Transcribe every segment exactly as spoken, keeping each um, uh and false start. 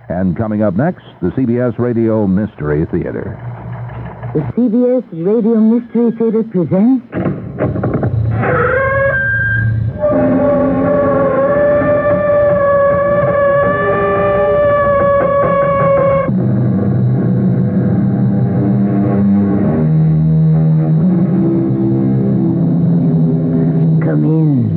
And coming up next, the C B S Radio Mystery Theater. The C B S Radio Mystery Theater presents... Come in.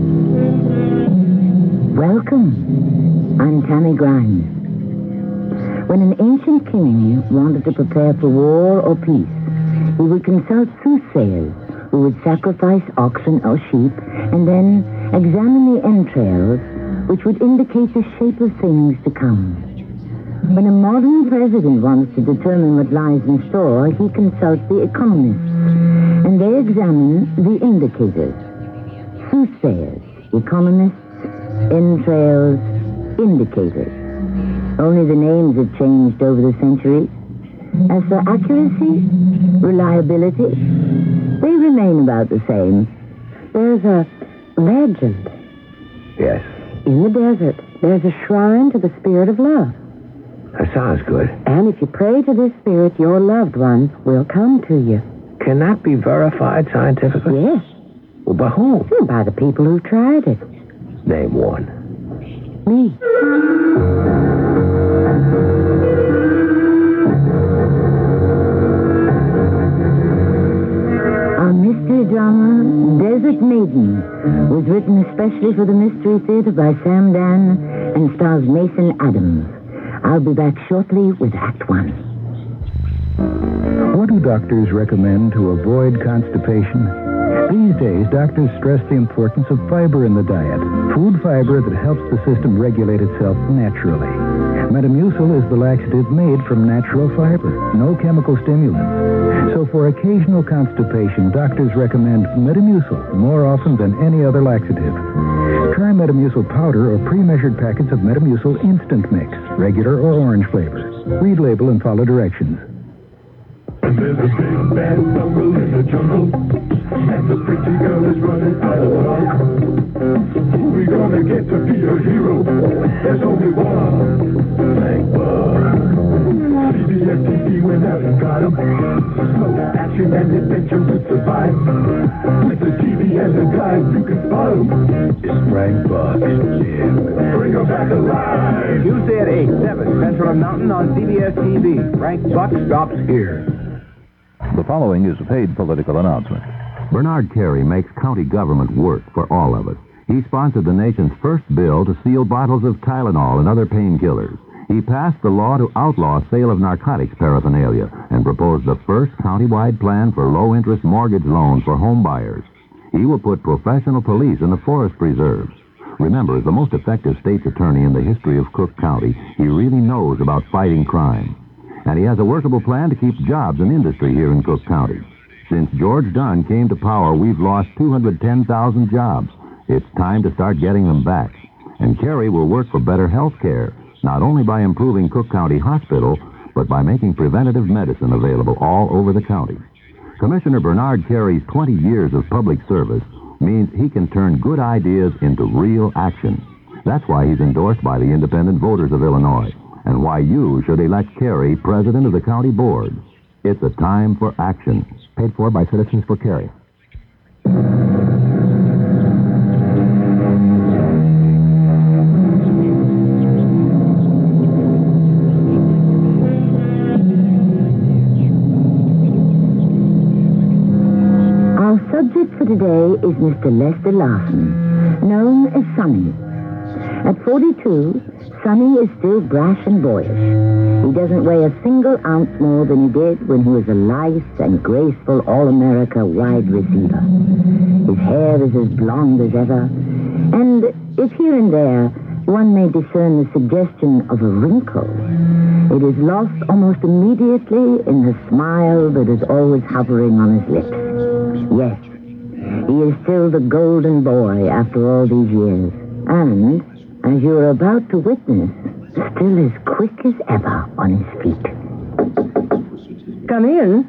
Welcome. I'm Tammy Grimes. When an ancient king wanted to prepare for war or peace, he would consult soothsayers who would sacrifice oxen or sheep and then examine the entrails, which would indicate the shape of things to come. When a modern president wants to determine what lies in store, he consults the economists, and they examine the indicators. Soothsayers, economists, entrails, indicators. Only the names have changed over the centuries. As for accuracy, reliability, they remain about the same. There's a legend. Yes. In the desert, there's a shrine to the spirit of love. That sounds good. And if you pray to this spirit, your loved one will come to you. Can that be verified scientifically? Yes. Well, by whom? Hmm, by the people who've tried it. Name one. Me. Our mystery drama, Desert Maiden, was written especially for the Mystery Theater by Sam Dan and stars Mason Adams. I'll be back shortly with Act One. What do doctors recommend to avoid constipation? These days, doctors stress the importance of fiber in the diet. Food fiber that helps the system regulate itself naturally. Metamucil is the laxative made from natural fiber. No chemical stimulants. So for occasional constipation, doctors recommend Metamucil more often than any other laxative. Try Metamucil powder or pre-measured packets of Metamucil Instant Mix, regular or orange flavor. Read label and follow directions. And there's a big bad bungle in the jungle, and the pretty girl is running out of luck. Who we gonna get to be a hero? There's only one, Frank Buck. C B S T V went out and got him. Slow action and adventure to survive. With the T V and the guide, you can spot him. It's Frank Buck. Yeah, bring him back alive. Tuesday at eight, seven, Central and Mountain on C B S T V. Frank Buck stops here. The following is a paid political announcement. Bernard Carey makes county government work for all of us. He sponsored the nation's first bill to seal bottles of Tylenol and other painkillers. He passed the law to outlaw sale of narcotics paraphernalia and proposed the first countywide plan for low-interest mortgage loans for home buyers. He will put professional police in the forest preserves. Remember, as the most effective state's attorney in the history of Cook County, he really knows about fighting crime. And he has a workable plan to keep jobs and industry here in Cook County. Since George Dunn came to power, we've lost two hundred ten thousand jobs. It's time to start getting them back. And Carey will work for better health care, not only by improving Cook County Hospital, but by making preventative medicine available all over the county. Commissioner Bernard Carey's twenty years of public service means he can turn good ideas into real action. That's why he's endorsed by the independent voters of Illinois, and why you should elect Carey president of the county board. It's a time for action. Paid for by Citizens for Carey. Our subject for today is Mister Lester Larson, known as Sonny. At forty-two, Sonny is still brash and boyish. He doesn't weigh a single ounce more than he did when he was a lithe and graceful All-America wide receiver. His hair is as blonde as ever, and if here and there one may discern the suggestion of a wrinkle, it is lost almost immediately in the smile that is always hovering on his lips. Yes, he is still the golden boy after all these years, and, as you are about to witness, still as quick as ever on his feet. Come in.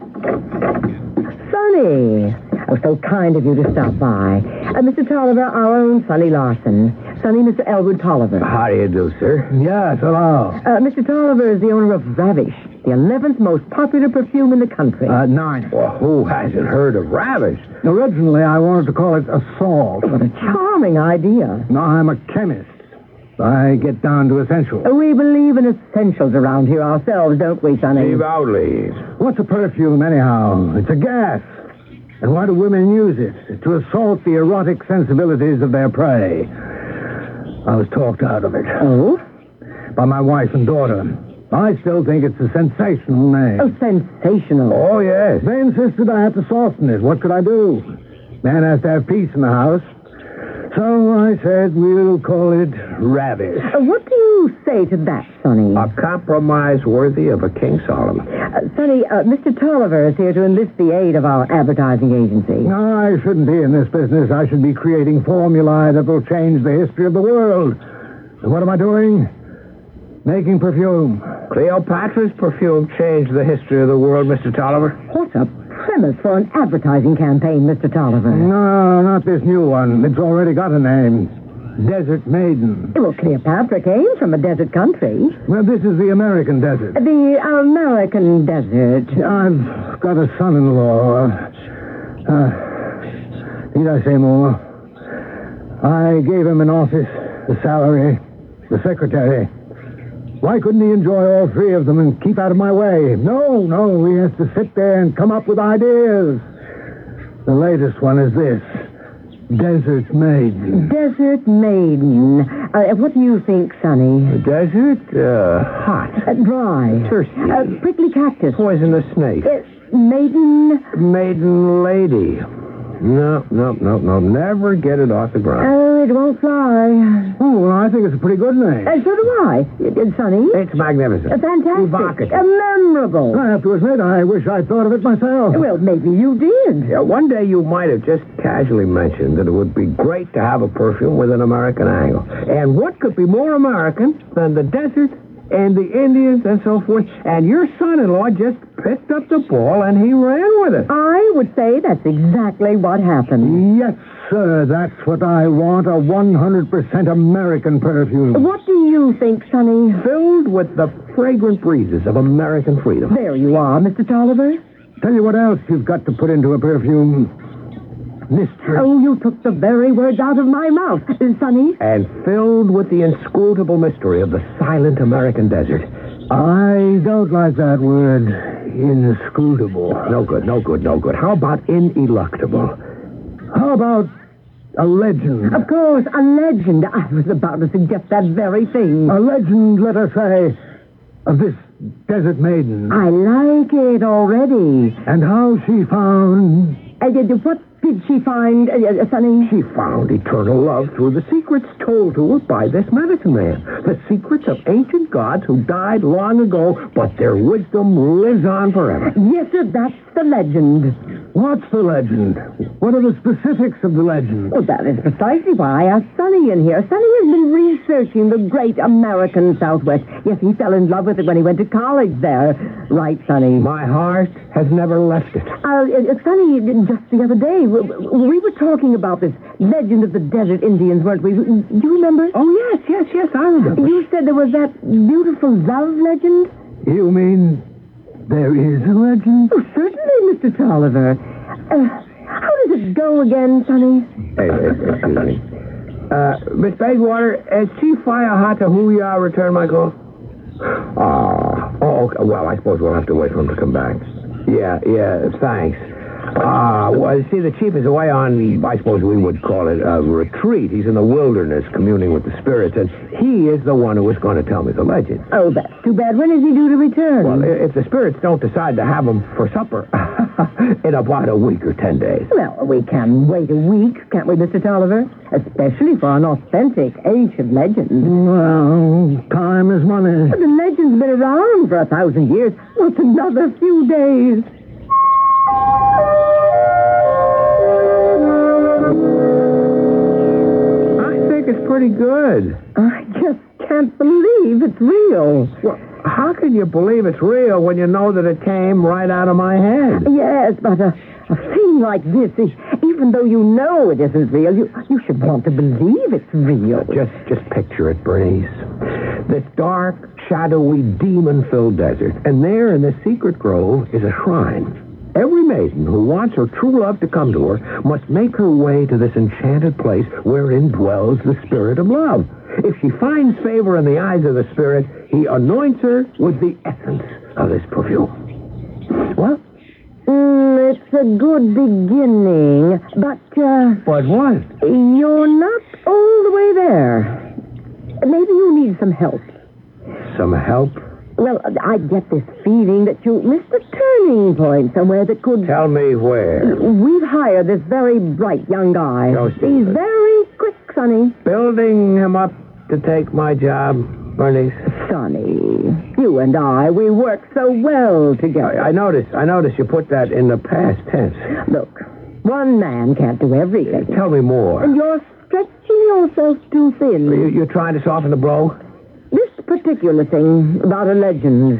Sonny. Oh, so kind of you to stop by. Uh, Mister Tolliver, our own Sonny Larson. Sonny, Mister Elwood Tolliver. How do you do, sir? Yes, hello. Uh, Mister Tolliver is the owner of Ravish, the eleventh most popular perfume in the country. Uh, nine. Well, who hasn't heard of Ravish? Originally, I wanted to call it Assault. What a charming idea. Now, I'm a chemist. I get down to essentials. We believe in essentials around here ourselves, don't we, Sonny? Devoutly. What's a perfume, anyhow? It's a gas. And why do women use it? To assault the erotic sensibilities of their prey. I was talked out of it. Oh? By my wife and daughter. I still think it's a sensational name. Oh, sensational. Oh, yes. They insisted I had to soften it. What could I do? Man has to have peace in the house. So I said we'll call it Ravish. Uh, what do you say to that, Sonny? A compromise worthy of a King Solomon. Uh, Sonny, uh, Mister Tolliver is here to enlist the aid of our advertising agency. No, I shouldn't be in this business. I should be creating formulae that will change the history of the world. And what am I doing? Making perfume. Cleopatra's perfume changed the history of the world, Mister Tolliver. What a premise for an advertising campaign, Mister Tolliver. No, not this new one. It's already got a name. Desert Maiden. Well, Cleopatra came from a desert country. Well, this is the American desert. The American desert. I've got a son-in-law. Uh, need I say more? I gave him an office, a salary, the secretary. Why couldn't he enjoy all three of them and keep out of my way? No, no, he has to sit there and come up with ideas. The latest one is this. Desert Maiden. Desert Maiden. Uh, what do you think, Sonny? The desert? Uh, hot. Uh, dry. Thirsty. Uh, prickly cactus. Poisonous snake. Uh, maiden. Maiden lady. No, no, no, no. Never get it off the ground. Oh, it won't fly. Oh, well, I think it's a pretty good name. Uh, so do I. Uh, Sonny? It's magnificent. Uh, fantastic. Evocative. Uh, memorable. I have to admit, I wish I'd thought of it myself. Well, maybe you did. Yeah, one day you might have just casually mentioned that it would be great to have a perfume with an American angle. And what could be more American than the desert and the Indians and so forth? And your son-in-law just picked up the ball and he ran with it. I would say that's exactly what happened. Yes, sir, that's what I want, a one hundred percent American perfume. What do you think, Sonny? Filled with the fragrant breezes of American freedom. There you are, Mister Tolliver. Tell you what else you've got to put into a perfume. Mystery. Oh, you took the very words out of my mouth, uh, Sonny. And filled with the inscrutable mystery of the silent American desert. I don't like that word. Inscrutable. No good, no good, no good. How about ineluctable? How about a legend? Of course, a legend. I was about to suggest that very thing. A legend, let us say, of this desert maiden. I like it already. And how she found... Uh, what did she find, uh, uh, Sonny? She found eternal love through the secrets told to her by this medicine man. The secrets of ancient gods who died long ago, but their wisdom lives on forever. Yes, sir, that's the legend. What's the legend? What are the specifics of the legend? Well, that is precisely why I asked Sonny in here. Sonny has been researching the great American Southwest. Yes, he fell in love with it when he went to college there. Right, Sonny? My heart has never left it. Uh, uh, Sonny, just the other day, we, we were talking about this legend of the desert Indians, weren't we? Do you remember? Oh, yes, yes, yes, I remember. You said there was that beautiful love legend? You mean there is a legend? Oh, certainly, Mister Tolliver. Uh, how does it go again, Sonny? Hey, hey, excuse me. Uh, Miss Bayswater, is Chief Fire Hatahuya return my call? Ah, oh, okay. Well, I suppose we'll have to wait for him to come back. Yeah, yeah, thanks. Ah, uh, well, see, the chief is away on, I suppose we would call it a retreat. He's in the wilderness communing with the spirits, and he is the one who is going to tell me the legend. Oh, that's too bad. When is he due to return? Well, if the spirits don't decide to have him for supper, in about a week or ten days. Well, we can wait a week, can't we, Mister Tolliver? Especially for an authentic, ancient legend. Well, time is money. But the legend's been around for a thousand years. What's another few days? I think it's pretty good. I just can't believe it's real. Well, how can you believe it's real when you know that it came right out of my head? Yes, but a, a thing like this, even even though you know it isn't real, you, you should want to believe it's real. Just, just picture it, Bernice. This dark, shadowy, demon-filled desert. And there in this secret grove is a shrine. Every maiden who wants her true love to come to her must make her way to this enchanted place wherein dwells the spirit of love. If she finds favor in the eyes of the spirit, he anoints her with the essence of this perfume. What? Mm, it's a good beginning, but, uh... But what? You're not all the way there. Maybe you need some help. Some help? Well, I get this feeling that you missed a turning point somewhere that could... Tell me where. We've hired this very bright young guy. Joe He's Stevens. very quick, Sonny. Building him up to take my job, Bernice. Sonny, you and I, we work so well together. I, I noticed, I noticed you put that in the past tense. Look, one man can't do everything. Tell me more. And you're stretching yourself too thin. You, you're trying to soften the blow? This particular thing about a legend,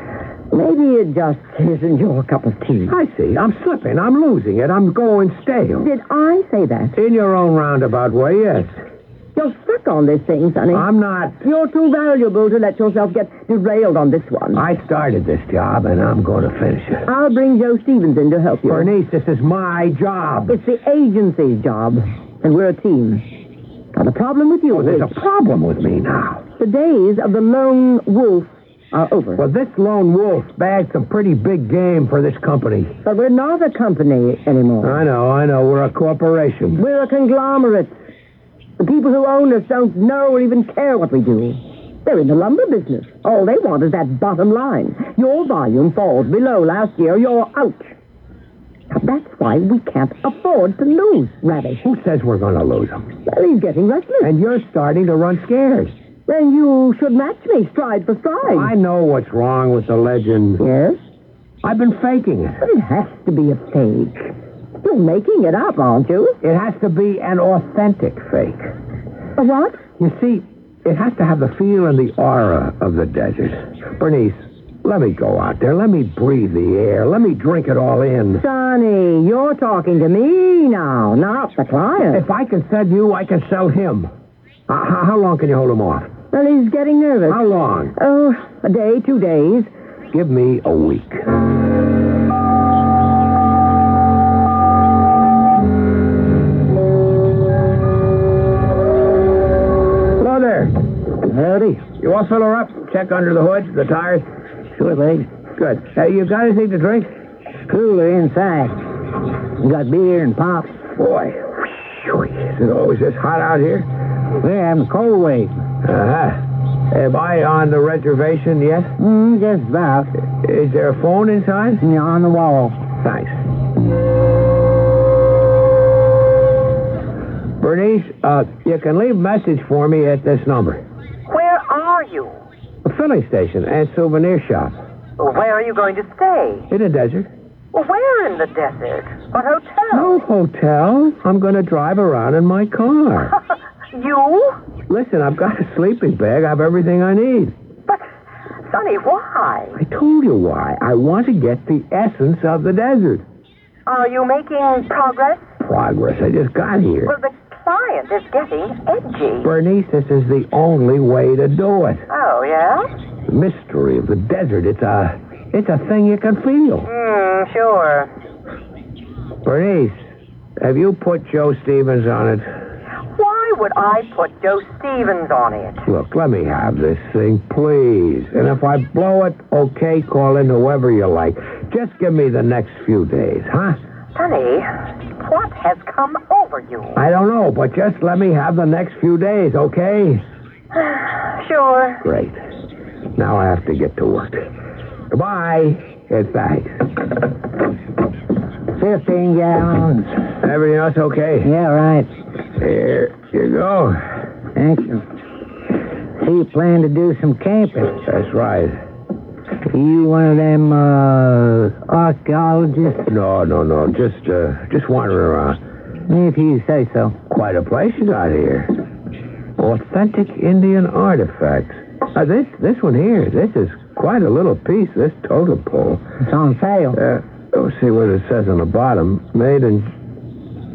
maybe it just isn't your cup of tea. I see. I'm slipping. I'm losing it. I'm going stale. Did I say that? In your own roundabout way, yes. You're stuck on this thing, Sonny. I'm not. You're too valuable to let yourself get derailed on this one. I started this job, and I'm going to finish it. I'll bring Joe Stevens in to help you. Bernice, this is my job. It's the agency's job, and we're a team. Now, the problem with you Oh, is... there's a problem with me now. The days of the lone wolf are over. Well, this lone wolf bagged some pretty big game for this company. But we're not a company anymore. I know, I know. We're a corporation. We're a conglomerate. The people who own us don't know or even care what we do. They're in the lumber business. All they want is that bottom line. Your volume falls below last year, you're out. Now, that's why we can't afford to lose, Rabbit. Who says we're going to lose them? Well, he's getting restless. And you're starting to run scared. Then you should match me stride for stride. I know what's wrong with the legend. Yes? I've been faking it. But it has to be a fake. You're making it up, aren't you? It has to be an authentic fake. A what? You see, it has to have the feel and the aura of the desert. Bernice, let me go out there. Let me breathe the air. Let me drink it all in. Sonny, you're talking to me now, not the client. If I can sell you, I can sell him. Uh, how, how long can you hold him off? Well, he's getting nervous. How long? Oh, a day, two days. Give me a week. Hello there. Howdy. You all fill her up? Check under the hood, the tires? Sure, babe. Good. Hey, you got anything to drink? Cooler inside. We got beer and pop. Boy, whew, is it always this hot out here? We're having a cold wave. Uh-huh. Am I on the reservation yet? Mm, just about. Is there a phone inside? You're on the wall. Thanks. Bernice, uh, you can leave a message for me at this number. Where are you? A filling station and souvenir shop. Where are you going to stay? In the desert. Where in the desert? What hotel? No hotel. I'm going to drive around in my car. You? Listen, I've got a sleeping bag. I have everything I need. But, Sonny, why? I told you why. I want to get the essence of the desert. Are you making progress? Progress. I just got here. Well, the client is getting edgy. Bernice, this is the only way to do it. Oh, yeah? The mystery of the desert. It's a, it's a thing you can feel. Hmm, sure. Bernice, have you put Joe Stevens on it? Why would I put Joe Stevens on it? Look, let me have this thing, please. And if I blow it, okay, call in whoever you like. Just give me the next few days, huh? Sonny, what has come over you? I don't know, but just let me have the next few days, okay? Sure. Great. Now I have to get to work. Goodbye, and thanks. Fifteen gallons. Everything else okay? Yeah, right. Here you go. Thank you. So you plan to do some camping? That's right. You one of them, uh, archaeologists? No, no, no. Just, uh, just wandering around. If you say so. Quite a place you got here. Authentic Indian artifacts. Uh, this, this one here, this is quite a little piece, this totem pole. It's on sale. Uh, let's see what it says on the bottom. Made in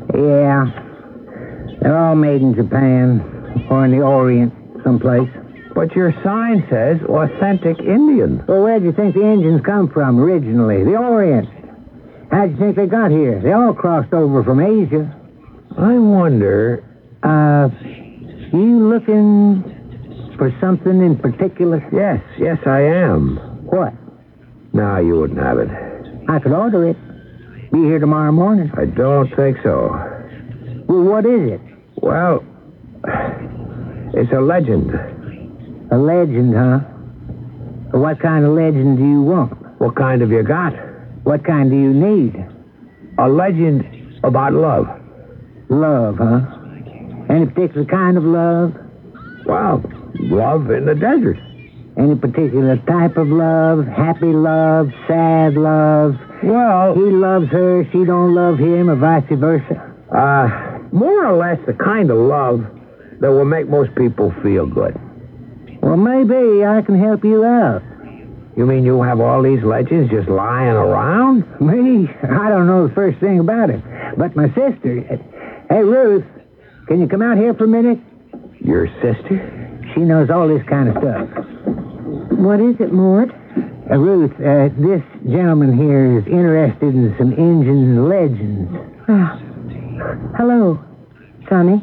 Yeah. They're all made in Japan or in the Orient someplace. But your sign says authentic Indian. Well, where'd you think the Indians come from originally? The Orient. How'd you think they got here? They all crossed over from Asia. I wonder... Uh, you looking for something in particular? Yes, yes, I am. What? No, you wouldn't have it. I could order it. Be here tomorrow morning. I don't think so. Well, what is it? Well, it's a legend. A legend, huh? What kind of legend do you want? What kind have you got? What kind do you need? A legend about love. Love, huh? Any particular kind of love? Well, love in the desert. Any particular type of love? Happy love? Sad love? Well... He loves her, she don't love him, or vice versa? Uh, more or less the kind of love that will make most people feel good. Well, maybe I can help you out. You mean you have all these legends just lying around? Me? I don't know the first thing about it. But my sister... Hey, Ruth, can you come out here for a minute? Your sister? She knows all this kind of stuff. What is it, Mort? Uh, Ruth, uh, this gentleman here is interested in some Indian legends. Ah. Hello, Sonny.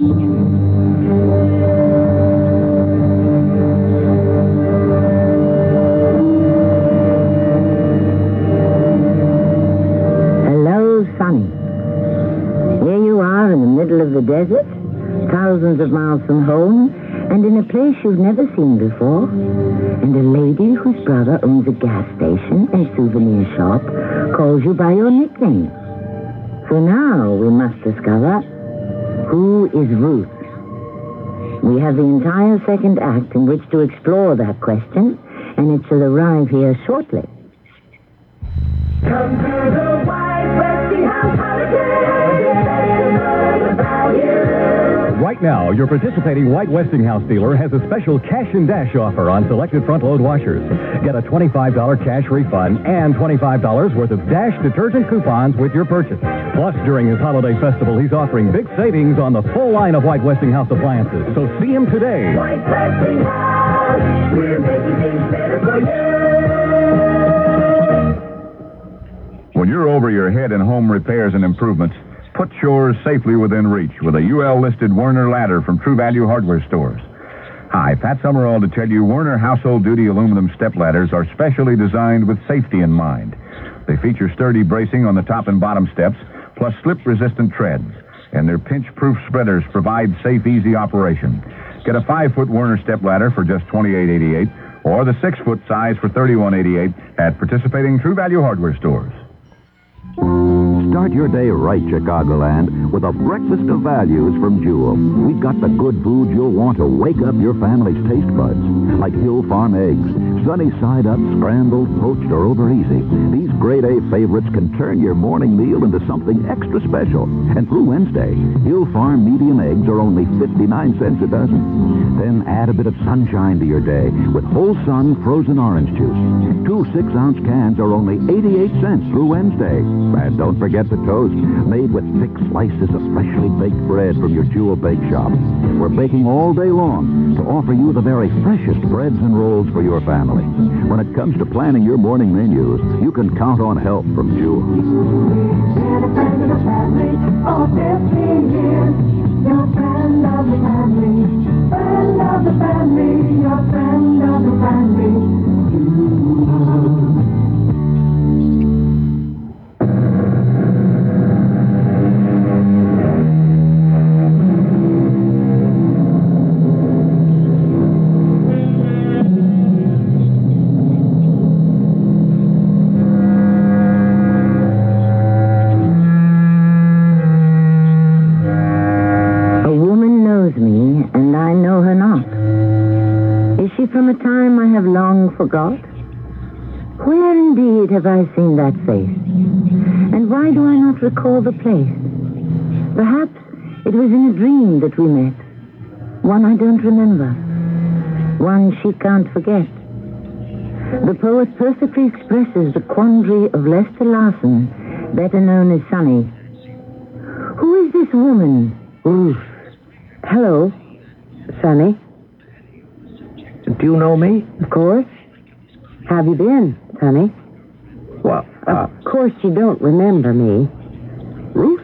Hello, Sonny. Here you are in the middle of the desert, thousands of miles from home, and in a place you've never seen before. And a lady whose brother owns a gas station and souvenir shop calls you by your nickname. So now we must discover who is Ruth. We have the entire second act in which to explore that question, and it shall arrive here shortly. Come to the White Westinghouse holiday. Right now, your participating White Westinghouse dealer has a special cash and dash offer on selected front-load washers. Get a twenty-five dollars cash refund and twenty-five dollars worth of Dash detergent coupons with your purchase. Plus, during his holiday festival, he's offering big savings on the full line of White Westinghouse appliances. So see him today. White Westinghouse, we're making things better for you. When you're over your head in home repairs and improvements, put yours safely within reach with a U L-listed Werner ladder from True Value Hardware Stores. Hi, Pat Summerall to tell you Werner Household Duty aluminum step ladders are specially designed with safety in mind. They feature sturdy bracing on the top and bottom steps, plus slip-resistant treads. And their pinch-proof spreaders provide safe, easy operation. Get a five-foot Werner step ladder for just twenty-eight eighty-eight, or the six-foot size for thirty-one eighty-eight at participating True Value Hardware Stores. Start your day right, Chicagoland, with a breakfast of values from Jewel. We've got the good food you'll want to wake up your family's taste buds, like Hill Farm eggs, sunny side up, scrambled, poached, or over easy. These grade A favorites can turn your morning meal into something extra special. And through Wednesday, Hill Farm medium eggs are only fifty-nine cents a dozen. Then add a bit of sunshine to your day with Whole Sun frozen orange juice. Two six-ounce cans are only eighty-eight cents through Wednesday. And don't forget the toast, made with thick slices of freshly baked bread from your Jewel Bake Shop. We're baking all day long to offer you the very freshest breads and rolls for your family. When it comes to planning your morning menus, you can count on help from Jewel. Get a friend of the family, oh, fifteen years. Your friend of the family, friend of the family, your friend of the family. Jewel. Forgot? Where indeed have I seen that face? And why do I not recall the place? Perhaps it was in a dream that we met. One I don't remember. One she can't forget. The poet perfectly expresses the quandary of Lester Larson, better known as Sonny. Who is this woman? Ruth. Hello, Sonny. Do you know me? Of course. How have you been, Sonny? Well, uh... Of course you don't remember me. Ruth?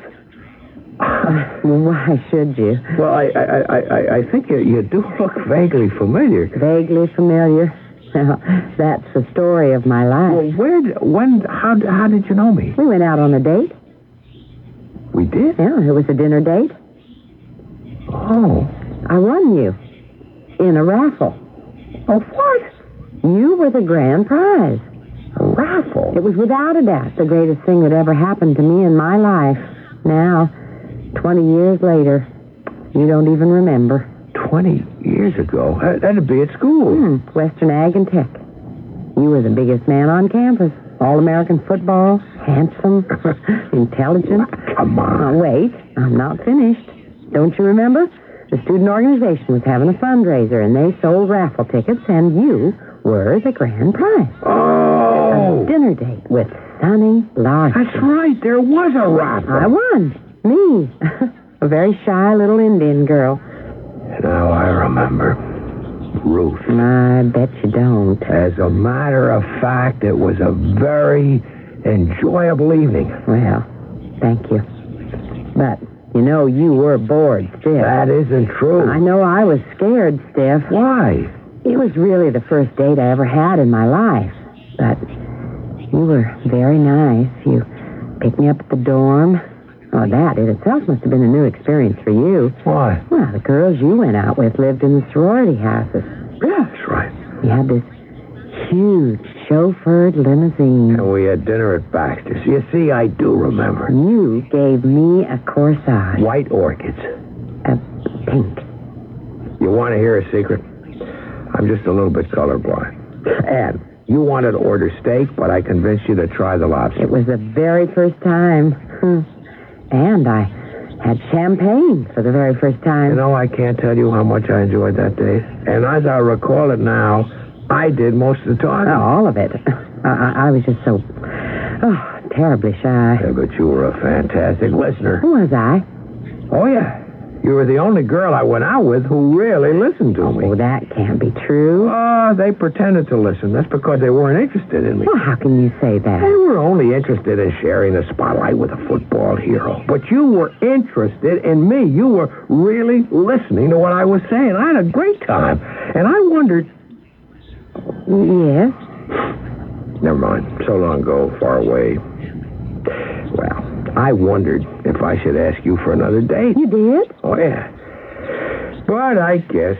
Why should you? Well, I I, I, I, I think you, you do look vaguely familiar. Vaguely familiar? Well, that's the story of my life. Well, where, d- when, how, d- how did you know me? We went out on a date. We did? Yeah, it was a dinner date. Oh. I won you. In a raffle. Oh, what? You were the grand prize. A raffle? It was without a doubt the greatest thing that ever happened to me in my life. Now, twenty years later, you don't even remember. Twenty years ago? Uh, that'd be at school. Hmm, Western Ag and Tech. You were the biggest man on campus. All-American football, handsome, intelligent. Come on. Now, wait, I'm not finished. Don't you remember? The student organization was having a fundraiser, and they sold raffle tickets, and you were the grand prize. Oh! A dinner date with Sonny Larson. That's right. There was a raffle. I won. Me. A very shy little Indian girl. Now I remember. Ruth. I bet you don't. As a matter of fact, it was a very enjoyable evening. Well, thank you. But, you know, you were bored stiff. That isn't true. I know I was scared stiff. Why? It was really the first date I ever had in my life. But you were very nice. You picked me up at the dorm. Oh, that in itself must have been a new experience for you. Why? Well, the girls you went out with lived in the sorority houses. Yeah, that's right. We had this huge chauffeured limousine. And we had dinner at Baxter's. You see, I do remember. You gave me a corsage. White orchids. A pink. You want to hear a secret? I'm just a little bit colorblind. And you wanted to order steak, but I convinced you to try the lobster. It was the very first time. Hmm. And I had champagne for the very first time. You know, I can't tell you how much I enjoyed that date. And as I recall it now, I did most of the talking. Oh, all of it. I, I, I was just so, oh, terribly shy. Yeah, but you were a fantastic listener. Was I? Oh, yeah. You were the only girl I went out with who really listened to me. Oh, that can't be true. Oh, they pretended to listen. That's because they weren't interested in me. Well, how can you say that? They were only interested in sharing the spotlight with a football hero. But you were interested in me. You were really listening to what I was saying. I had a great time. And I wondered... Yes? Never mind. So long ago, far away. Well, I wondered if I should ask you for another date. You did? Oh, yeah. But I guess...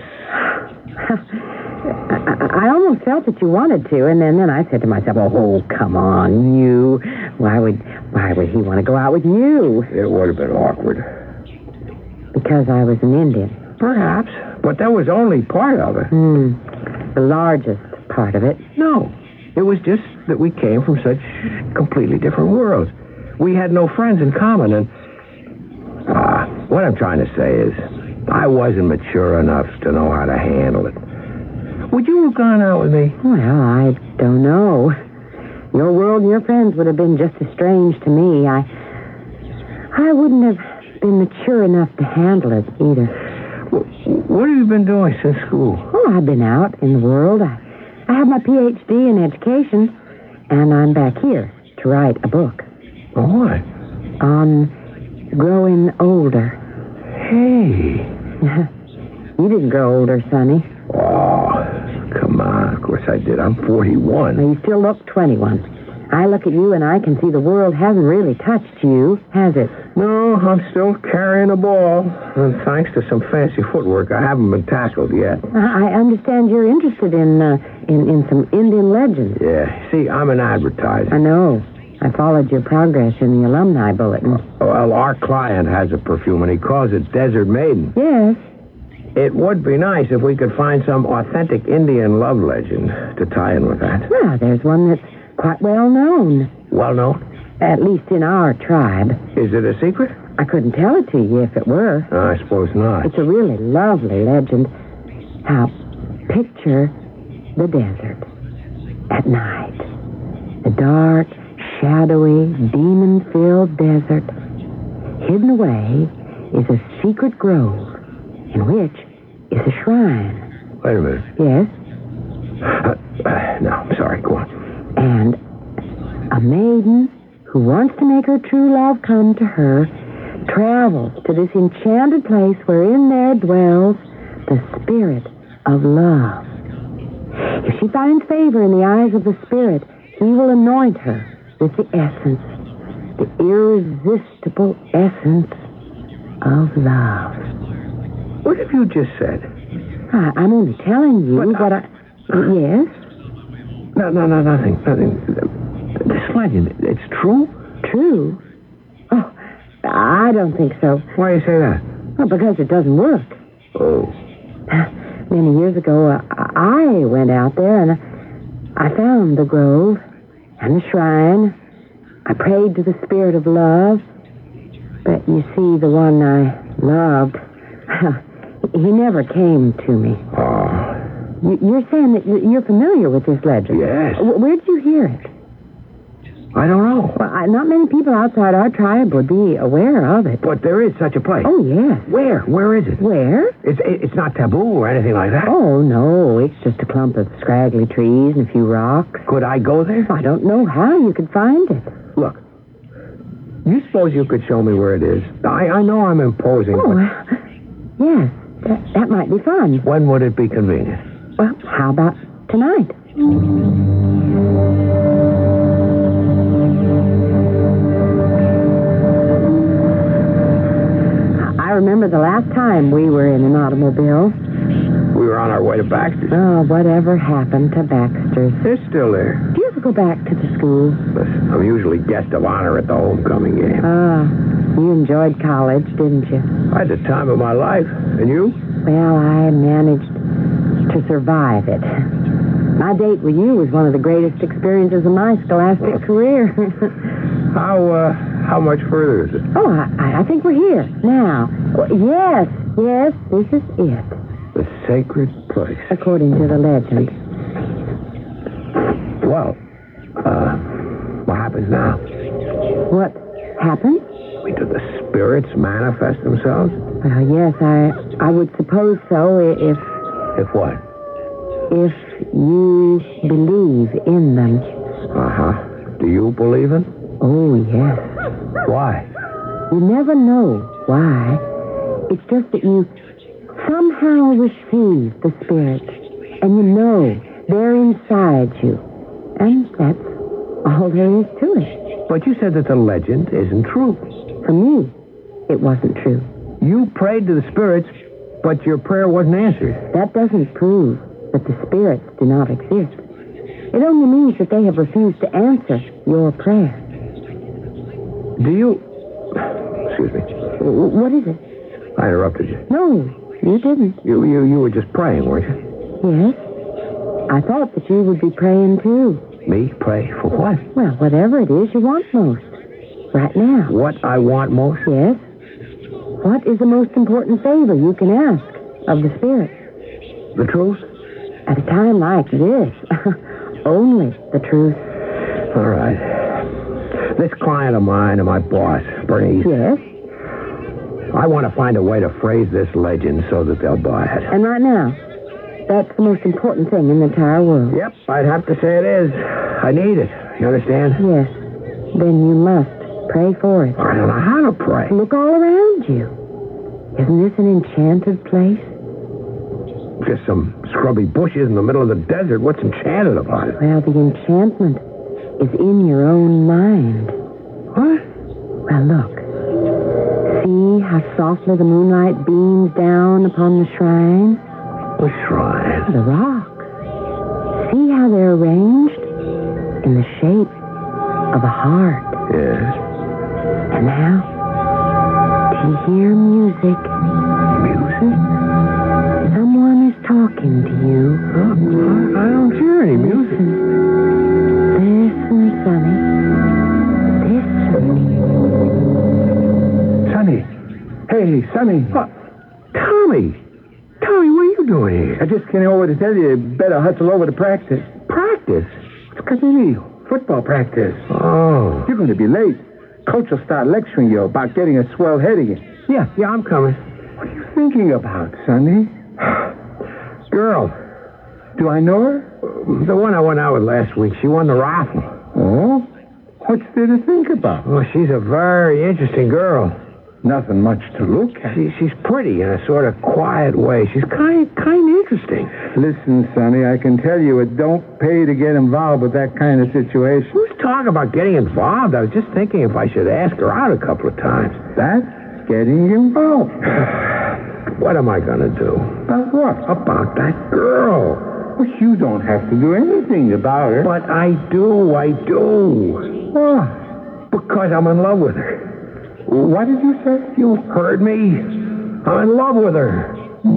I, I almost felt that you wanted to, and then, then I said to myself, oh, come on, you. Why would why would he want to go out with you? It would have been awkward. Because I was an Indian. Perhaps. But that was only part of it. Hmm. The largest part of it. No. It was just that we came from such completely different worlds. We had no friends in common, and... Uh, what I'm trying to say is, I wasn't mature enough to know how to handle it. Would you have gone out with me? Well, I don't know. Your world and your friends would have been just as strange to me. I... I wouldn't have been mature enough to handle it, either. What have you been doing since school? Oh, I've been out in the world. I, I have my P H D in education, and I'm back here to write a book. Oh, what? On growing older. Hey. You didn't grow older, Sonny. Oh, come on. Of course I did. I'm forty-one. Well, you still look twenty-one. I look at you and I can see the world hasn't really touched you, has it? No, I'm still carrying a ball. And thanks to some fancy footwork, I haven't been tackled yet. I understand you're interested in, uh, in, in some Indian legends. Yeah. See, I'm an advertiser. I know. I followed your progress in the alumni bulletin. Well, our client has a perfume, and he calls it Desert Maiden. Yes. It would be nice if we could find some authentic Indian love legend to tie in with that. Well, there's one that's quite well known. Well known? At least in our tribe. Is it a secret? I couldn't tell it to you if it were. Uh, I suppose not. It's a really lovely legend. Now, picture the desert at night. The dark, shadowy, demon-filled desert. Hidden away is a secret grove in which is a shrine. Wait a minute. Yes? Uh, uh, no, I'm sorry. Go on. And a maiden who wants to make her true love come to her travels to this enchanted place wherein there dwells the spirit of love. If she finds favor in the eyes of the spirit, he will anoint her with the essence, the irresistible essence of love. What have you just said? I, I'm only telling you But, what I... Yes? No, no, no, nothing, nothing. This legend, it's true? True? Oh, I don't think so. Why do you say that? Well, because it doesn't work. Oh. Many years ago, uh, I went out there and I found the grove and the shrine. I prayed to the spirit of love. But you see, the one I loved, he never came to me. Oh. You- You're saying that you- you're familiar with this legend? Yes. Wh- Where did you hear it? I don't know. Well, I, not many people outside our tribe would be aware of it. But there is such a place. Oh, yes. Where? Where is it? Where? It's it's not taboo or anything like that. Oh, no. It's just a clump of scraggly trees and a few rocks. Could I go there? I don't know how you could find it. Look, you suppose you could show me where it is? I, I know I'm imposing, Oh, but uh, yes. That, that might be fun. when would it be convenient? Well, how about tonight? I remember the last time we were in an automobile. We were on our way to Baxter's. Oh, whatever happened to Baxter's? They're still there. Do you ever go back to the school? Listen, I'm usually guest of honor at the homecoming game. Ah, you enjoyed college, didn't you? I had the time of my life. And you? Well, I managed to survive it. My date with you was one of the greatest experiences of my scholastic career. How, uh, how much further is it? Oh, I, I think we're here now. Well, yes, yes, this is it, The sacred place. according to the legend. Well, uh, what happens now? What happened? I mean, do the spirits manifest themselves? Well, yes, I I would suppose so if If what? if you believe in them. Uh-huh. Do you believe in? Oh, yes. Why? You never know why. It's just that you somehow receive the spirits, and you know they're inside you. And that's all there is to it. But you said that the legend isn't true. For me, it wasn't true. You prayed to the spirits, but your prayer wasn't answered. That doesn't prove that the spirits do not exist. It only means that they have refused to answer your prayer. Do you... Excuse me. W- What is it? I interrupted you. No, you didn't. You, you, you were just praying, weren't you? Yes. I thought that you would be praying too. Me? Pray for what? Well, whatever it is you want most. Right now. What I want most? Yes. What is the most important favor you can ask of the spirit? The truth? At a time like this, only the truth. All right. This client of mine and my boss, Bernice, Yes. I want to find a way to phrase this legend so that they'll buy it. And right now, that's the most important thing in the entire world. Yep, I'd have to say it is. I need it. You understand? Yes. Then you must pray for it. I don't know how to pray. Look all around you. Isn't this an enchanted place? Just some scrubby bushes in the middle of the desert. What's enchanted about it? Well, the enchantment is in your own mind. What? Well, look. See how softly the moonlight beams down upon the shrine? The shrine. The rocks. See how they're arranged? In the shape of a heart. Yes. And now, do you hear music? Music? Someone is talking to you. Huh? I don't hear any music. Listen, Sonny. Listen. Sonny. Hey, Sonny. What? Tommy. Tommy, what are you doing here? I just came over to tell you you better hustle over to practice. Practice? It's Casemiro. Football practice. Oh. You're going to be late. Coach will start lecturing you about getting a swell head again. Yeah, yeah, I'm coming. What are you thinking about, Sonny? Girl. Do I know her? The one I went out with last week. She won the raffle. Oh? What's there to think about? Well, she's a very interesting girl. Nothing much to look at. She, she's pretty in a sort of quiet way. She's kind, kind of interesting. Listen, Sonny, I can tell you it don't pay to get involved with that kind of situation. Who's talking about getting involved? I was just thinking if I should ask her out a couple of times. That's getting involved. What am I going to do? About what? About that girl. Well, you don't have to do anything about her. But I do, I do. Why? Because I'm in love with her. What did you say? You heard me. I'm in love with her.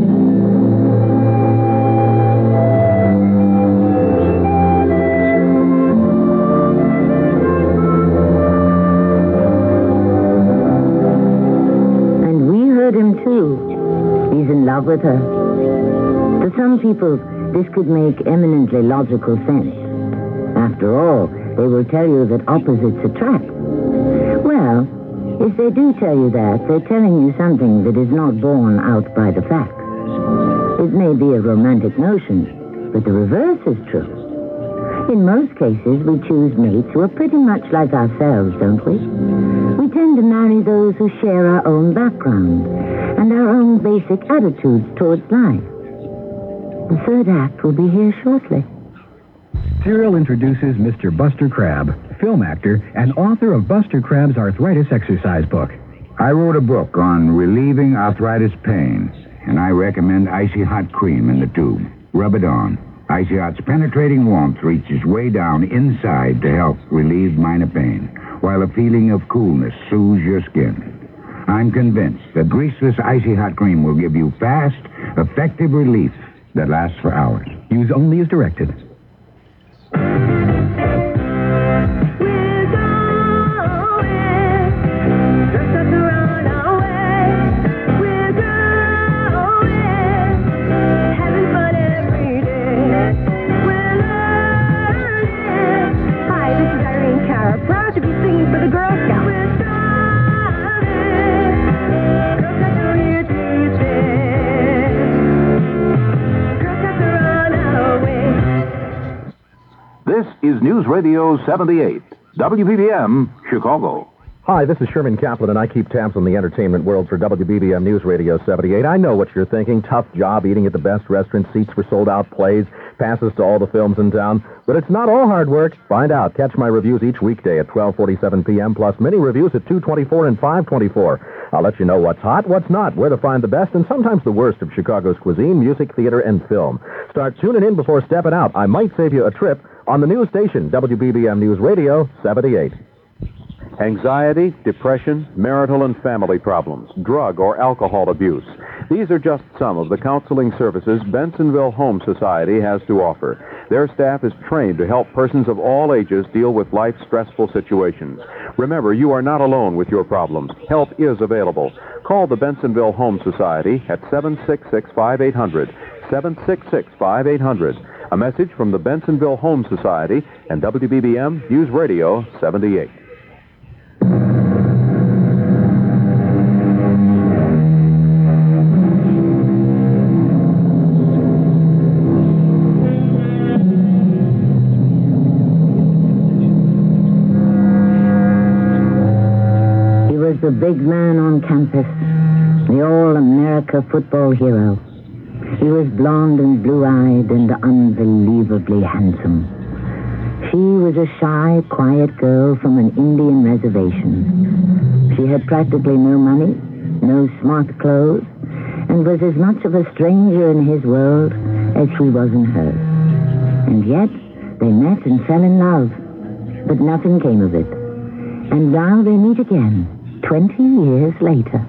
And we heard him too. He's in love with her. To some people, this could make eminently logical sense. After all, they will tell you that opposites attract. Well, if they do tell you that, they're telling you something that is not borne out by the facts. It may be a romantic notion, but the reverse is true. In most cases, we choose mates who are pretty much like ourselves, don't we? We tend to marry those who share our own background and our own basic attitudes towards life. The third act will be here shortly. Serial introduces Mister Buster Crabbe, film actor and author of Buster Crabbe's Arthritis Exercise Book. I wrote a book on relieving arthritis pain, and I recommend Icy Hot Cream in the tube. Rub it on. Icy Hot's penetrating warmth reaches way down inside to help relieve minor pain, while a feeling of coolness soothes your skin. I'm convinced that greaseless Icy Hot Cream will give you fast, effective relief that lasts for hours. Use only as directed. This is News Radio seventy-eight, W B B M, Chicago. Hi, this is Sherman Kaplan, and I keep tabs on the entertainment world for W B B M News Radio seventy-eight. I know what you're thinking. Tough job eating at the best restaurants, seats for sold-out plays, passes to all the films in town. But it's not all hard work. Find out. Catch my reviews each weekday at twelve forty-seven p.m., plus mini reviews at two twenty-four and five twenty-four. I'll let you know what's hot, what's not, where to find the best and sometimes the worst of Chicago's cuisine, music, theater, and film. Start tuning in before stepping out. I might save you a trip on the news station, W B B M News Radio seventy-eight. Anxiety, depression, marital and family problems, drug or alcohol abuse. These are just some of the counseling services Bensonville Home Society has to offer. Their staff is trained to help persons of all ages deal with life's stressful situations. Remember, you are not alone with your problems. Help is available. Call the Bensonville Home Society at seven six six, five eight zero zero, seven six six, five eight zero zero. A message from the Bensonville Home Society and W B B M News Radio seventy-eight. The big man on campus, the All-America football hero. He was blonde and blue-eyed and unbelievably handsome. She was a shy, quiet girl from an Indian reservation. She had practically no money, no smart clothes, and was as much of a stranger in his world as he was in hers. And yet, they met and fell in love, but nothing came of it. And now they meet again. Twenty years later.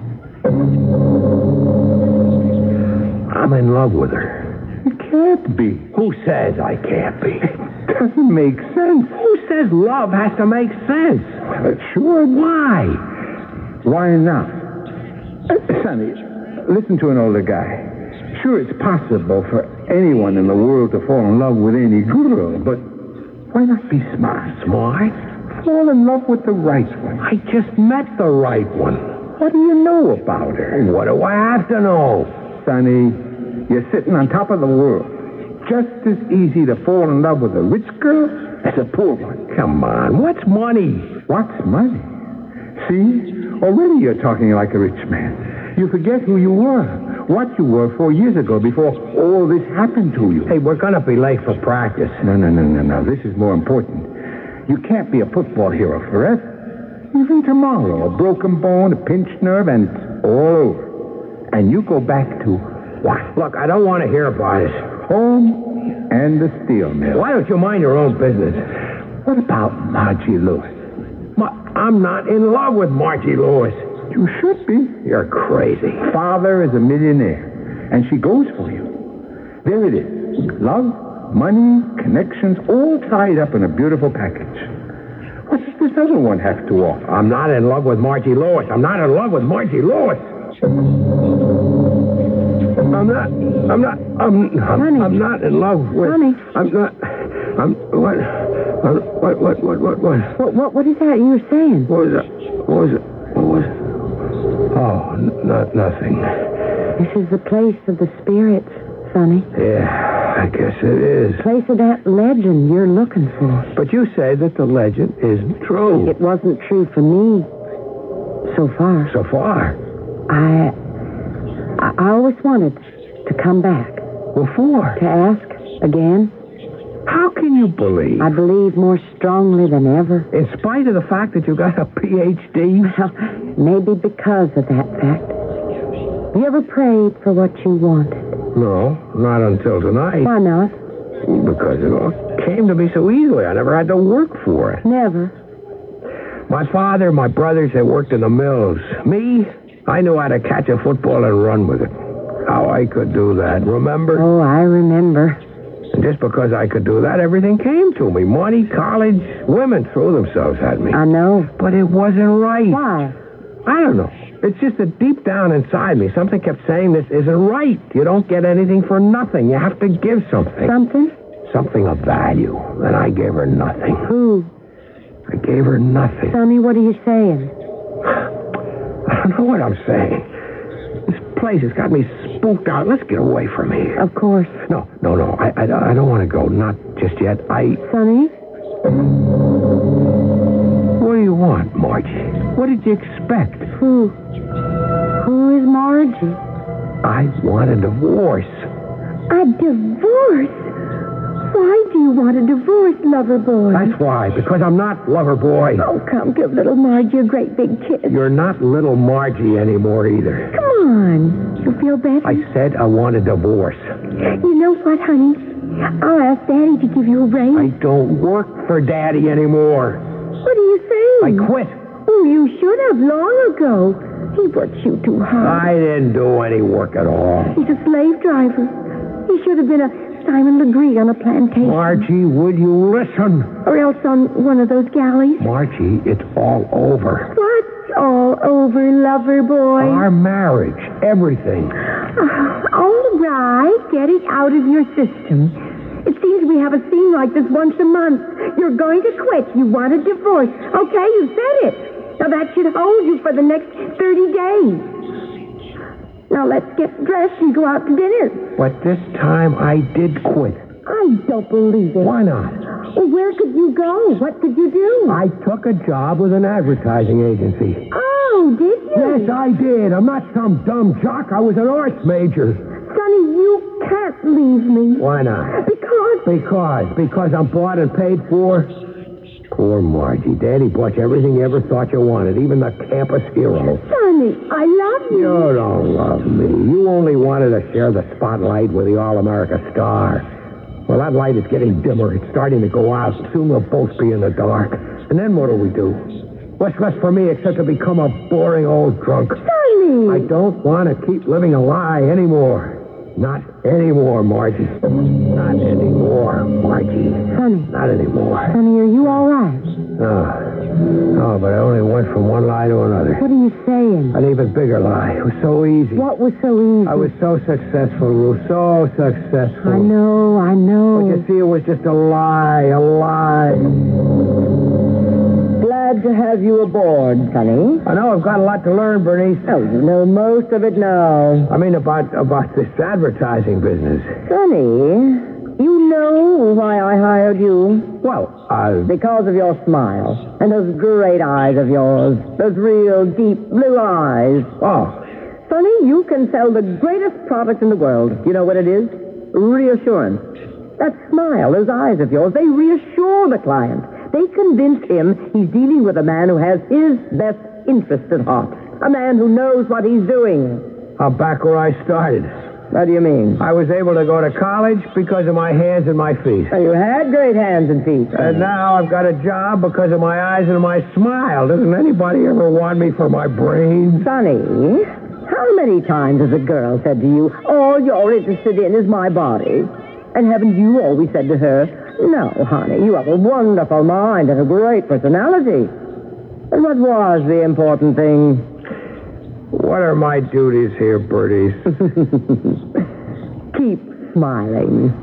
I'm in love with her. You can't be. Who says I can't be? It doesn't make sense. Who says love has to make sense? Well, it sure. Why? Why not? Uh, Sonny, listen to an older guy. Sure, it's possible for anyone in the world to fall in love with any girl, but why not be smart? Smart? Fall in love with the right one. I just met the right one. What do you know about her? What do I have to know? Sonny, you're sitting on top of the world. Just as easy to fall in love with a rich girl as a poor one. Come on, what's money? What's money? See? Already you're talking like a rich man. You forget who you were, what you were four years ago before all this happened to you. Hey, we're going to be late for practice. No, no, no, no, no. This is more important. You can't be a football hero forever. Even tomorrow, a broken bone, a pinched nerve, and it's all over. And you go back to what? Look, I don't want to hear about it. Home and the steel mill. Why don't you mind your own business? What about Margie Lewis? Ma- I'm not in love with Margie Lewis. You should be. You're crazy. Father is a millionaire, and she goes for you. There it is. Love, money, connections, all tied up in a beautiful package. What does this other one have to offer? I'm not in love with Margie Lewis. I'm not in love with Margie Lewis. I'm not. I'm not. I'm. I'm, I'm not in love with. Honey. I'm not. I'm. What? I'm, what? What? What? What? What? What, what? What is that you were saying? What was it? What was it? What was it? Oh, n- not nothing. This is the place of the spirits, Sonny. Yeah, I guess it is. Place of that legend you're looking for. But you say that the legend isn't true. It wasn't true for me. So far. So far. I. I, I always wanted to come back. What for? To ask again. How can you believe? I believe more strongly than ever. In spite of the fact that you got a P H D? Well, maybe because of that fact. You ever prayed for what you wanted? No, not until tonight. Why not? Because it all came to me so easily. I never had to work for it. Never. My father, my brothers, they worked in the mills. Me, I knew how to catch a football and run with it. How I could do that, remember? Oh, I remember. And just because I could do that, everything came to me. Money, college, women threw themselves at me. I know. But it wasn't right. Why? I don't know. It's just that deep down inside me, something kept saying this isn't right. You don't get anything for nothing. You have to give something. Something? Something of value. And I gave her nothing. Who? I gave her nothing. Tell me, what are you saying? I don't know what I'm saying. This place has got me spooked out. Let's get away from here. Of course. No, no, no. I, I, I don't want to go. Not just yet. I... Sonny? What do you want, Margie? What did you expect? Who? Who is Margie? I want a divorce. A divorce? Why do you want a divorce, lover boy? That's why. Because I'm not lover boy. Oh, come give little Margie a great big kiss. You're not little Margie anymore either. Come on. You feel better? I said I want a divorce. You know what, honey? I'll ask Daddy to give you a raise. I don't work for Daddy anymore. What are you saying? I quit. Oh, you should have long ago. He worked you too hard. I didn't do any work at all. He's a slave driver. He should have been a Simon Legree on a plantation. Margie, would you listen? Or else on one of those galleys. Margie, it's all over. What's all over, lover boy? Our marriage. Everything. Uh, all right. Get it out of your system. It seems we have a scene like this once a month. You're going to quit. You want a divorce. Okay, you said it. Now that should hold you for the next thirty days. Now let's get dressed and go out to dinner. But this time I did quit. I don't believe it. Why not? Well, where could you go? What could you do? I took a job with an advertising agency. Oh, did you? Yes, I did. I'm not some dumb jock. I was an arts major. Sonny, you can't leave me. Why not? Because... Because. Because I'm bought and paid for. Poor Margie. Daddy bought you everything you ever thought you wanted, even the campus hero. Sonny, I love you. You don't love me. You only wanted to share the spotlight with the All-America star. Well, that light is getting dimmer. It's starting to go out. Soon we'll both be in the dark. And then what do we do? What's left for me except to become a boring old drunk? Sonny! I don't want to keep living a lie anymore. Not anymore, Margie. Not anymore, Margie. Sonny. Not anymore. Sonny, are you all right? No. No, but I only went from one lie to another. What are you saying? An even bigger lie. It was so easy. What was so easy? I was so successful, Ruth. So successful. I know, I know. But you see, it was just a lie. A lie. glad to have you aboard, Sonny. I know I've got a lot to learn, Bernice. Oh, you know most of it now. I mean about about this advertising business. Sonny, you know why I hired you? Well, uh... Because of your smile. And those great eyes of yours. Those real deep blue eyes. Oh. Sonny, you can sell the greatest product in the world. You know what it is? Reassurance. That smile, those eyes of yours, they reassure the client. They convince him he's dealing with a man who has his best interest at heart. A man who knows what he's doing. I'm back where I started. What do you mean? I was able to go to college because of my hands and my feet. Oh, you had great hands and feet. And now I've got a job because of my eyes and my smile. Doesn't anybody ever want me for my brains? Sonny, how many times has a girl said to you, all you're interested in is my body? And haven't you always said to her, no, honey, you have a wonderful mind and a great personality. And what was the important thing? What are my duties here, Bertie? Keep smiling.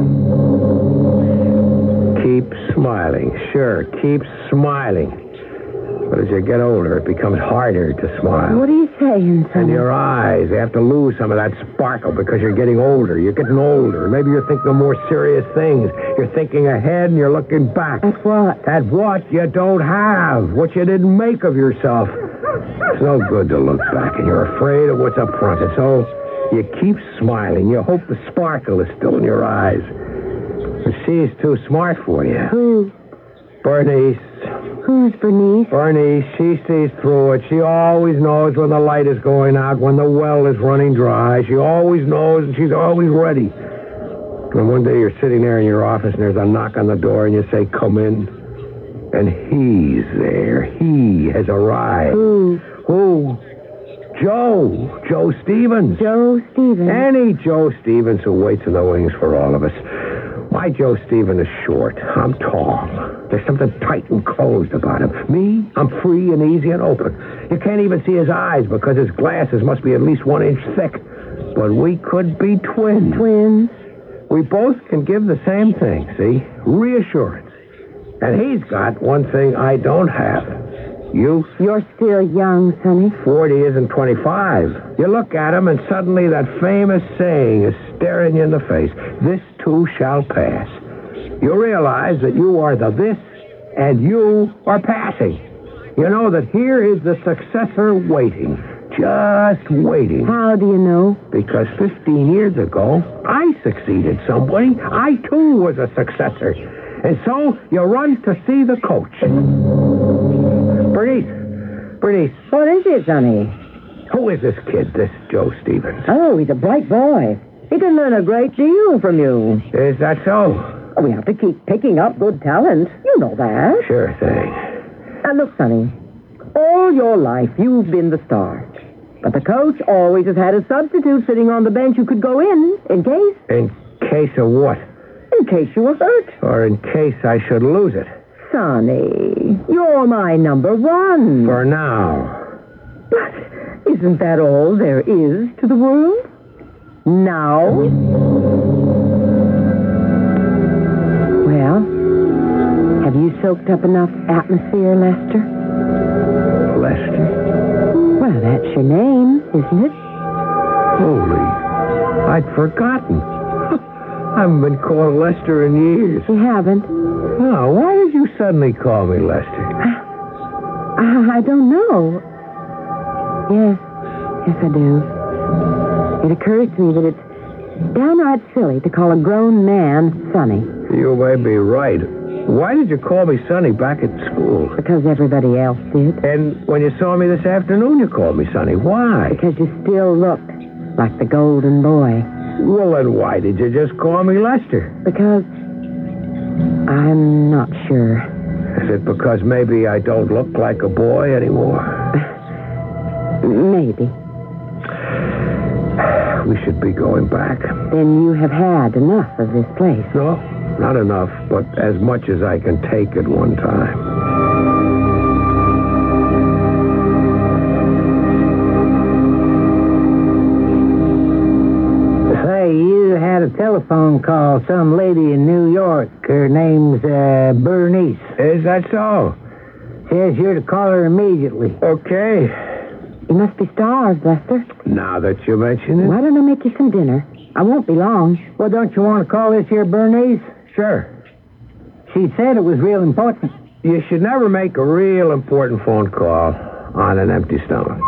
Keep smiling. Sure, keep smiling. But as you get older, it becomes harder to smile. What are you saying, son? And your eyes, they have to lose some of that sparkle because you're getting older. You're getting older. Maybe you're thinking of more serious things. You're thinking ahead and you're looking back. At what? At what you don't have. What you didn't make of yourself. It's no good to look back, and you're afraid of what's up front. And so you keep smiling. You hope the sparkle is still in your eyes. But she's too smart for you. Who? Bernice. Who's Bernice? Bernice, she sees through it. She always knows when the light is going out, when the well is running dry. She always knows, and she's always ready. And one day you're sitting there in your office, and there's a knock on the door, and you say, come in. And he's there. He has arrived. Who? Who? Joe. Joe Stevens. Joe Stevens? Any Joe Stevens who waits in the wings for all of us. My Joe Stevens is short. I'm tall. There's something tight and closed about him. Me, I'm free and easy and open. You can't even see his eyes because his glasses must be at least one inch thick. But we could be twins. Twins? We both can give the same thing, see? Reassurance. And he's got one thing I don't have. Youth. You're still young, Sonny. Forty isn't twenty-five. You look at him and suddenly that famous saying is staring you in the face. This too shall pass. You realize that you are the this and you are passing. You know that here is the successor waiting. Just waiting. How do you know? Because fifteen years ago, I succeeded somebody. I too was a successor. And so you run to see the coach. Bernice. Bernice. What is it, Sonny? Who is this kid, this Joe Stevens? Oh, he's a bright boy. He can learn a great deal from you. Is that so? We have to keep picking up good talent. You know that. Sure thing. Now, look, Sonny. All your life, you've been the star. But the coach always has had a substitute sitting on the bench who could go in, in case. In case of what? In case you were hurt. Or in case I should lose it. Sonny, you're my number one. For now. But isn't that all there is to the world? Now? Well, have you soaked up enough atmosphere, Lester? Lester? Well, that's your name, isn't it? Holy, I'd forgotten. I haven't been called Lester in years. You haven't? No, why did you suddenly call me Lester? I, I don't know. Yes, yes I do. It occurs to me that it's downright silly to call a grown man Sonny. You may be right. Why did you call me Sonny back at school? Because everybody else did. And when you saw me this afternoon, you called me Sonny. Why? Because you still looked like the golden boy. Well, then why did you just call me Lester? Because I'm not sure. Is it because maybe I don't look like a boy anymore? Maybe. We should be going back. Then you have had enough of this place. No, not enough, but as much as I can take at one time. Had a telephone call. Some lady in New York. Her name's uh, Bernice. Is that so? Says you're to call her immediately. Okay. You must be starved, Lester. Now that you mention it. Why don't I make you some dinner? I won't be long. Well, don't you want to call this here Bernice? Sure. She said it was real important. You should never make a real important phone call on an empty stomach.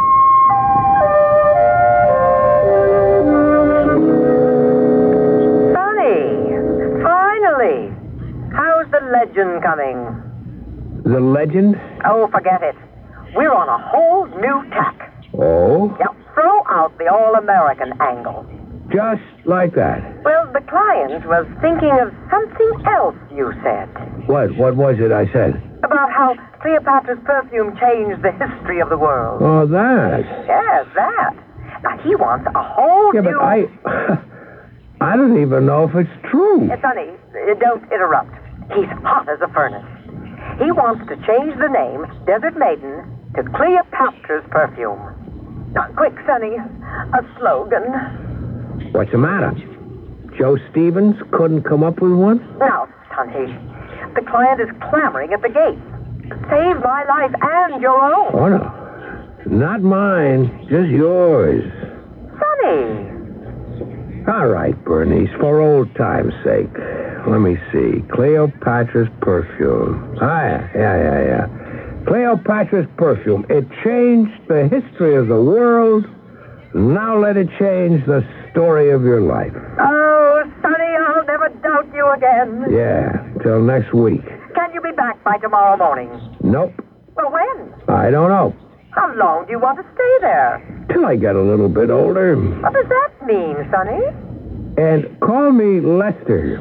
Sonny, finally. How's the legend coming? The legend? Oh, forget it. We're on a whole new tack. Oh? Now, throw out the all-American angle. Just like that. Well, the client was thinking of something else you said. What? What was it I said? About how Cleopatra's perfume changed the history of the world. Oh, that. Yes, that. Now, he wants a whole Yeah, new... but I... I don't even know if it's true. Uh, Sonny, uh, don't interrupt. He's hot as a furnace. He wants to change the name, Desert Maiden, to Cleopatra's perfume. Now, quick, Sonny, a slogan. What's the matter? Joe Stevens couldn't come up with one? Now, Sonny, the client is clamoring at the gate. Save my life and your own. Oh, no. Not mine, just yours. Sonny. All right, Bernice, for old time's sake. Let me see. Cleopatra's perfume. Ah, yeah, yeah, yeah, yeah. Cleopatra's perfume. It changed the history of the world. Now let it change the story of your life. Oh, Sonny, I'll never doubt you again. Yeah, till next week. Can you be back by tomorrow morning? Nope. Well, when? I don't know. How long do you want to stay there? Till I get a little bit older. What does that mean, Sonny? And call me Lester.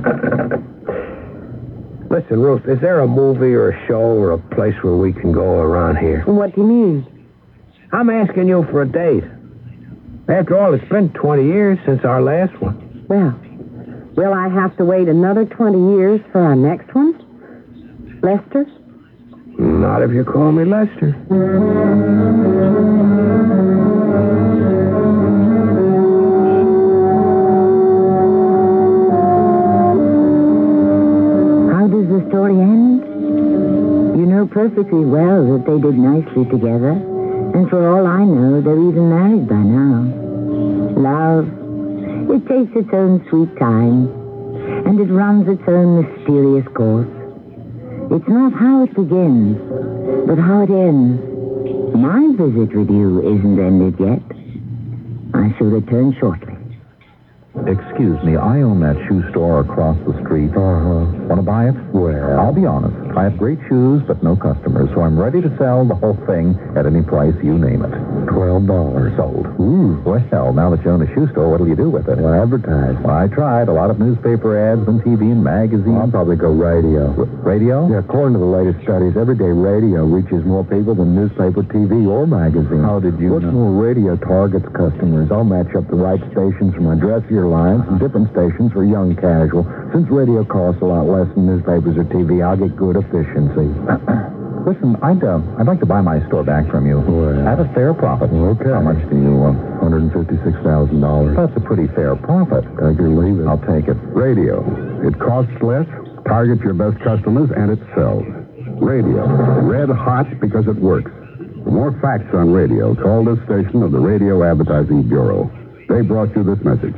Listen, Ruth, is there a movie or a show or a place where we can go around here? What do you mean? I'm asking you for a date. After all, it's been twenty years since our last one. Well, will I have to wait another twenty years for our next one? Lester? Not if you call me Lester. How does the story end? You know perfectly well that they did nicely together, and for all I know, they're even married by now. Love, it takes its own sweet time, and it runs its own mysterious course. It's not how it begins, but how it ends. My visit with you isn't ended yet. I shall return shortly. Excuse me, I own that shoe store across the street. Uh-huh. Want to buy it? Well, I'll be honest. I have great shoes, but no customers, so I'm ready to sell the whole thing at any price you name it. Twelve dollars. Sold. Ooh. Well, now that you own a shoe store, what'll you do with it? Well, advertise. Well, I tried. A lot of newspaper ads and T V and magazines. Well, I'll probably go radio. R- radio? Yeah, according to the latest studies, everyday radio reaches more people than newspaper, T V, or magazine. How did you What's know? more, radio targets customers. I'll match up the right stations for my dressier lines and different stations for young casual. Since radio costs a lot less than newspapers or T V, I'll get good efficiency. Listen, I'd uh, I'd like to buy my store back from you Well, at a fair profit. Okay. How much do you want? one hundred fifty-six thousand dollars. That's a pretty fair profit. Take it or leave it. I'll take it. Radio. It costs less, targets your best customers, and it sells. Radio. Red hot because it works. For more facts on radio, call this station of the Radio Advertising Bureau. They brought you this message.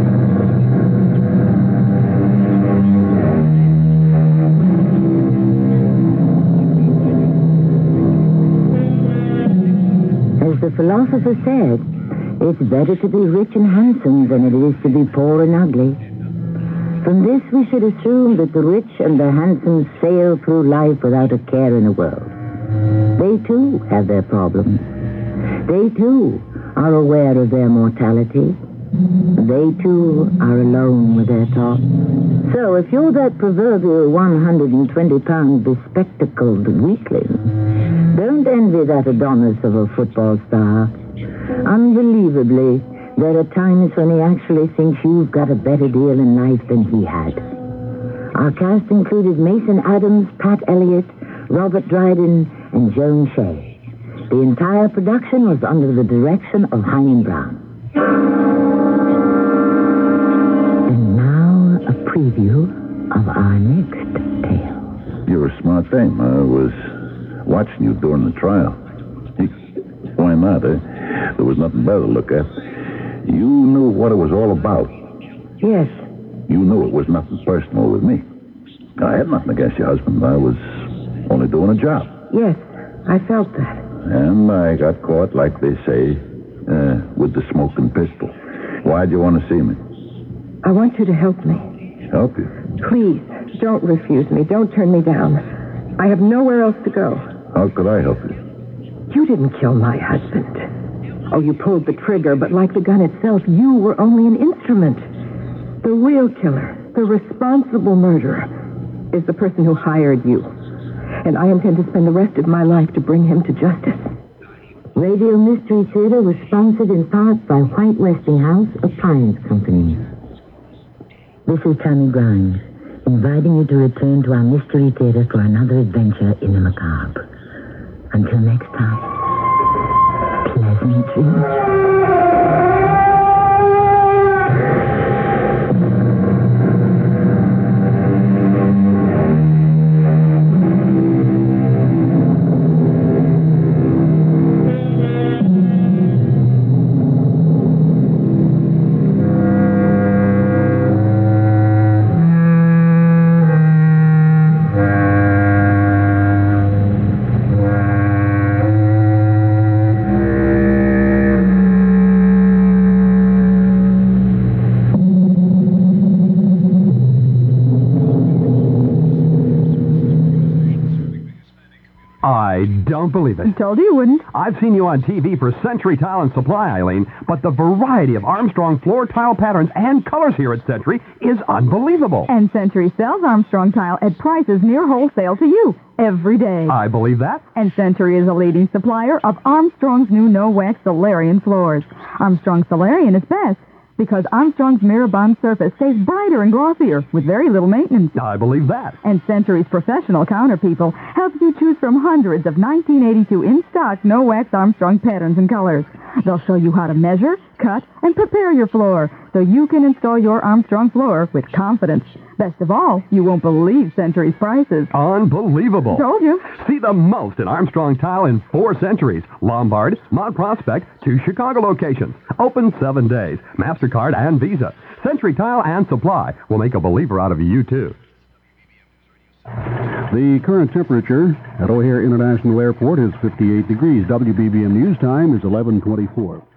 As the philosopher said, it's better to be rich and handsome than it is to be poor and ugly. From this, we should assume that the rich and the handsome sail through life without a care in the world. They, too, have their problems. They, too, are aware of their mortality. They, too, are alone with their thoughts. So, if you're that proverbial one hundred twenty pound bespectacled weakling, don't envy that Adonis of a football star. Unbelievably, there are times when he actually thinks you've got a better deal in life than he had. Our cast included Mason Adams, Pat Elliott, Robert Dryden, and Joan Shea. The entire production was under the direction of Hyman Brown. And now, a preview of our next tale. You're a smart dame. I was watching you during the trial. Why not, eh? There was nothing better to look at. You knew what it was all about. Yes. You knew it was nothing personal with me. I had nothing against your husband. I was only doing a job. Yes, I felt that. And I got caught, like they say, uh, with the smoking pistol. Why'd you want to see me? I want you to help me. Help you? Please, don't refuse me. Don't turn me down. I have nowhere else to go. How could I help you? You didn't kill my husband. Oh, you pulled the trigger, but like the gun itself, you were only an instrument. The real killer, the responsible murderer, is the person who hired you. And I intend to spend the rest of my life to bring him to justice. Radio Mystery Theater was sponsored in part by White Westinghouse Appliance Company. This is Tammy Grimes, inviting you to return to our Mystery Theater for another adventure in the macabre. Until next time, pleasant dreams. I don't believe it. I told you you wouldn't. I've seen you on T V for Century Tile and Supply, Eileen, but the variety of Armstrong floor tile patterns and colors here at Century is unbelievable. And Century sells Armstrong tile at prices near wholesale to you every day. I believe that. And Century is a leading supplier of Armstrong's new no-wax Solarian floors. Armstrong Solarian is best because Armstrong's Mirror Bond surface stays brighter and glossier with very little maintenance. I believe that. And Century's professional counter people help you choose from hundreds of nineteen eighty-two in-stock no-wax Armstrong patterns and colors. They'll show you how to measure, cut, and prepare your floor so you can install your Armstrong floor with confidence. Best of all, you won't believe Century's prices. Unbelievable. Told you. See the most in Armstrong Tile in four Centuries. Lombard, Mount Prospect, two Chicago locations. Open seven days. MasterCard and Visa. Century Tile and Supply will make a believer out of you, too. The current temperature at O'Hare International Airport is fifty-eight degrees. W B B M News Time is eleven twenty-four.